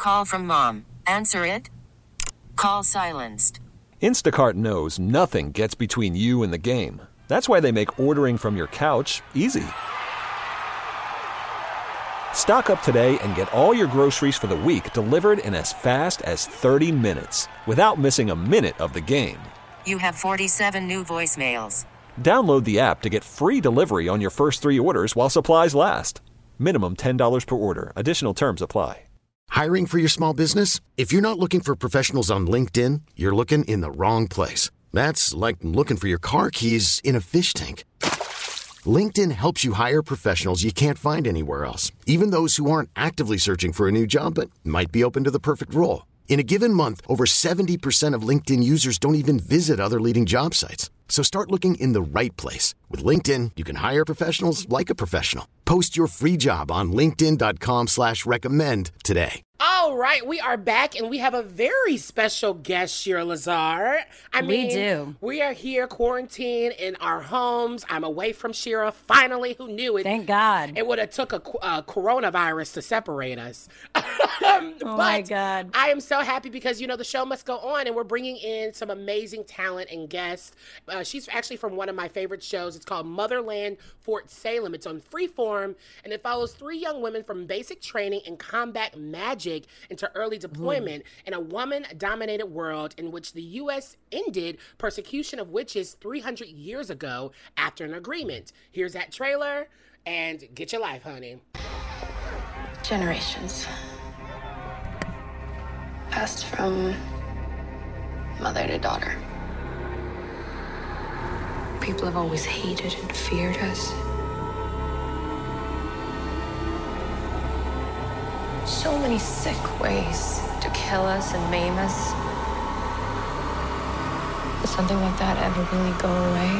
Call from mom. Answer it. Call silenced. Instacart knows nothing gets between you and the game. That's why they make ordering from your couch easy. Stock up today and get all your groceries for the week delivered in as fast as 30 minutes without missing a minute of the game. You have 47 new voicemails. Download the app to get free delivery on your first 3 orders while supplies last. Minimum $10 per order. Additional terms apply. Hiring for your small business? If you're not looking for professionals on LinkedIn, you're looking in the wrong place. That's like looking for your car keys in a fish tank. LinkedIn helps you hire professionals you can't find anywhere else, even those who aren't actively searching for a new job but might be open to the perfect role. In a given month, over 70% of LinkedIn users don't even visit other leading job sites. So start looking in the right place. With LinkedIn, you can hire professionals like a professional. Post your free job on linkedin.com/recommend today. All right, we are back, and we have a very special guest, Shira Lazar. We do. We are here quarantined in our homes. I'm away from Shira. Finally, who knew it? Thank God. It would have took a coronavirus to separate us. My God. I am so happy because, the show must go on, and we're bringing in some amazing talent and guests. She's actually from one of my favorite shows. It's called Motherland Fort Salem. It's on Freeform, and it follows 3 young women from basic training in combat magic into early deployment in a woman-dominated world in which the U.S. ended persecution of witches 300 years ago after an agreement. Here's that trailer, and get your life, honey. Generations passed from mother to daughter. People have always hated and feared us. So many sick ways to kill us and maim us. Will something like that ever really go away?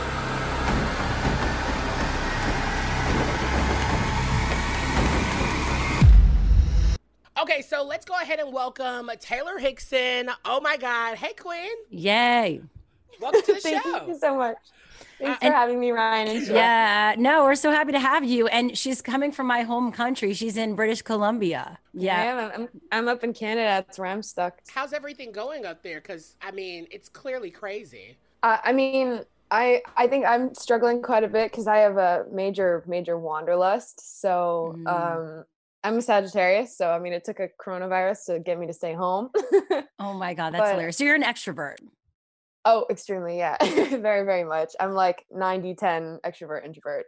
Okay, so let's go ahead and welcome Taylor Hickson. Oh my God. Hey, Quinn. Yay. Welcome to the show. Thank you so much. Thanks for having me, Ryan. And yeah, no, we're so happy to have you. And she's coming from my home country. She's in British Columbia. Yeah, I'm up in Canada. That's where I'm stuck. How's everything going up there? Because, it's clearly crazy. I think I'm struggling quite a bit because I have a major wanderlust. So I'm a Sagittarius. So, it took a coronavirus to get me to stay home. Oh my God, that's hilarious. So you're an extrovert. Oh, extremely. Yeah. Very, very much. I'm like 90-10 extrovert, introvert.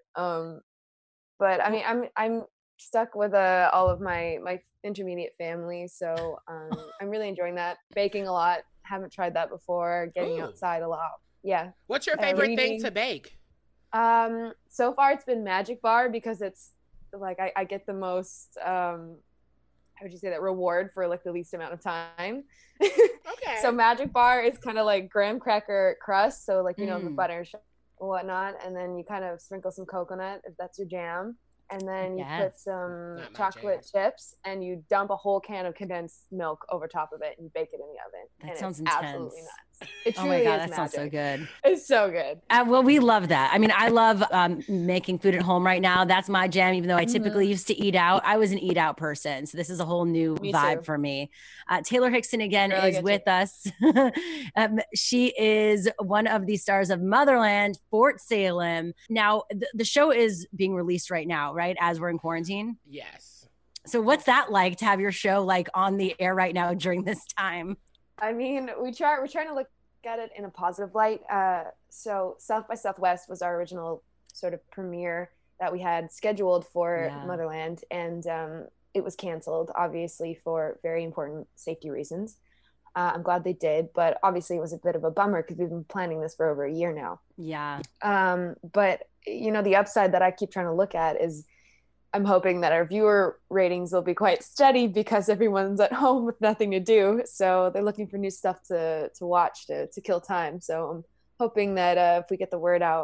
But I'm stuck with all of my intermediate family. So I'm really enjoying that. Baking a lot. Haven't tried that before. Getting outside a lot. Yeah. What's your favorite thing to bake? So far it's been Magic Bar because it's like I get the most how would you say that, reward for like the least amount of time. Okay. So Magic Bar is kind of like graham cracker crust, so like the butter and whatnot, and then you kind of sprinkle some coconut if that's your jam, and then you put some chocolate chips, and you dump a whole can of condensed milk over top of it, and you bake it in the oven. That sounds intense. Absolutely nuts. It oh truly my God, is that sounds so good. It's so good. Well, we love that. I love making food at home right now. That's my jam, even though I typically used to eat out. I was an eat out person. So this is a whole new vibe for me. Taylor Hickson again is with us. She is one of the stars of Motherland, Fort Salem. Now, the show is being released right now, right? As we're in quarantine? Yes. So what's that like to have your show like on the air right now during this time? We're trying to look at it in a positive light. So South by Southwest was our original sort of premiere that we had scheduled for Motherland, and it was canceled, obviously, for very important safety reasons. I'm glad they did, but obviously it was a bit of a bummer because we've been planning this for over a year now. Yeah. But the upside that I keep trying to look at is I'm hoping that our viewer ratings will be quite steady because everyone's at home with nothing to do. So they're looking for new stuff to watch, to kill time. So I'm hoping that if we get the word out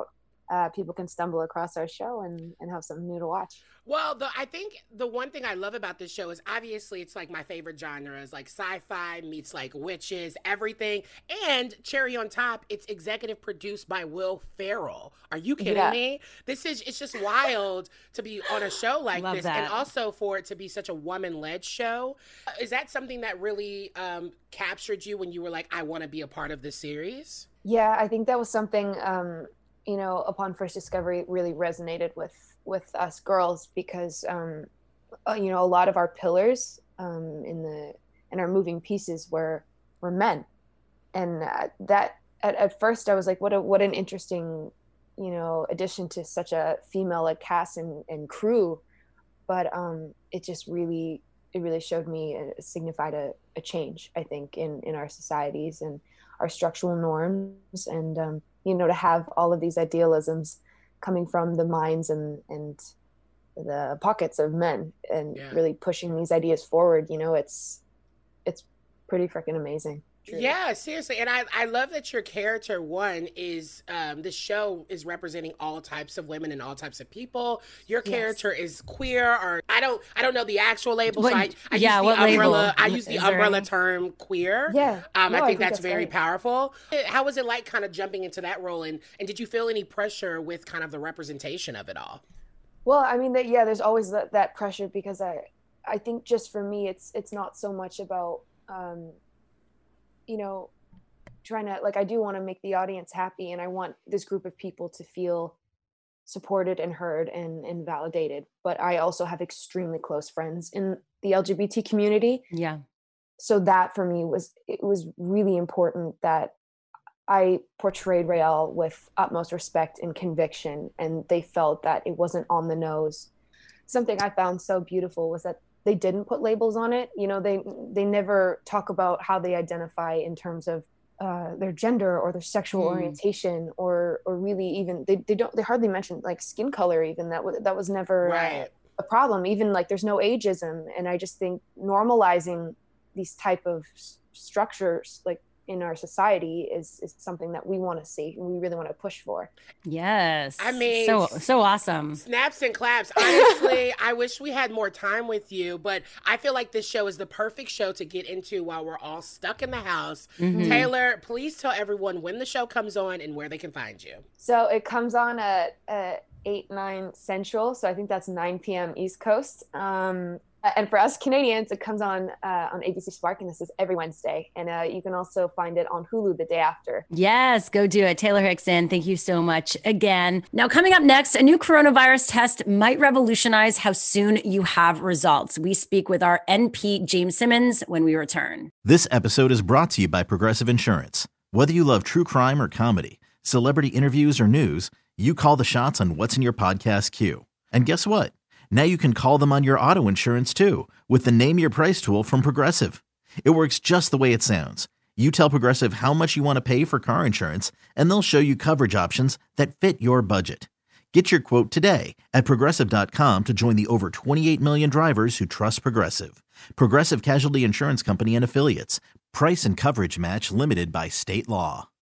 people can stumble across our show and have something new to watch. Well, I think the one thing I love about this show is obviously it's like my favorite genre is like sci-fi meets like witches, everything. And cherry on top, it's executive produced by Will Ferrell. Are you kidding me? It's just wild to be on a show like love this. that. And also for it to be such a woman-led show. Is that something that really captured you when you were like, I want to be a part of this series? Yeah, I think that was something, upon first discovery, really resonated with us girls because, a lot of our pillars in our moving pieces were men. And that at first I was like, what an interesting, addition to such a female-led cast and crew. But it really showed me, it signified a change, I think, in our societies and our structural norms, and to have all of these idealisms coming from the minds and the pockets of men, and really pushing these ideas forward. It's pretty freaking amazing. Truly. Yeah, seriously. And I love that your character, one, is the show is representing all types of women and all types of people. Your character is queer, or I don't know the actual label. So I use the umbrella term queer. Yeah. I think that's very powerful. How was it like kind of jumping into that role, and did you feel any pressure with kind of the representation of it all? Well, I mean, there's always that pressure, because I think just for me, it's not so much about trying to, like, I do want to make the audience happy, and I want this group of people to feel supported and heard and validated. But I also have extremely close friends in the LGBT community. Yeah. So that for me was really important that I portrayed Raelle with utmost respect and conviction, and they felt that it wasn't on the nose. Something I found so beautiful was that they didn't put labels on it. They never talk about how they identify in terms of their gender or their sexual orientation, or really even they hardly mention like skin color. Even that was never a problem. Even like there's no ageism, and I just think normalizing these type of structures like in our society is something that we want to see and we really want to push for. Yes. I mean, so awesome. Snaps and claps. Honestly, I wish we had more time with you, but I feel like this show is the perfect show to get into while we're all stuck in the house. Mm-hmm. Taylor, please tell everyone when the show comes on and where they can find you. So it comes on at 8-9 Central. So I think that's 9 p.m. East Coast. And for us Canadians, it comes on ABC Spark, and this is every Wednesday. And you can also find it on Hulu the day after. Yes, go do it. Taylor Hickson, thank you so much again. Now, coming up next, a new coronavirus test might revolutionize how soon you have results. We speak with our NP, James Simmons, when we return. This episode is brought to you by Progressive Insurance. Whether you love true crime or comedy, celebrity interviews or news, you call the shots on what's in your podcast queue. And guess what? Now you can call them on your auto insurance too, with the Name Your Price tool from Progressive. It works just the way it sounds. You tell Progressive how much you want to pay for car insurance, and they'll show you coverage options that fit your budget. Get your quote today at Progressive.com to join the over 28 million drivers who trust Progressive. Progressive Casualty Insurance Company and Affiliates. Price and coverage match limited by state law.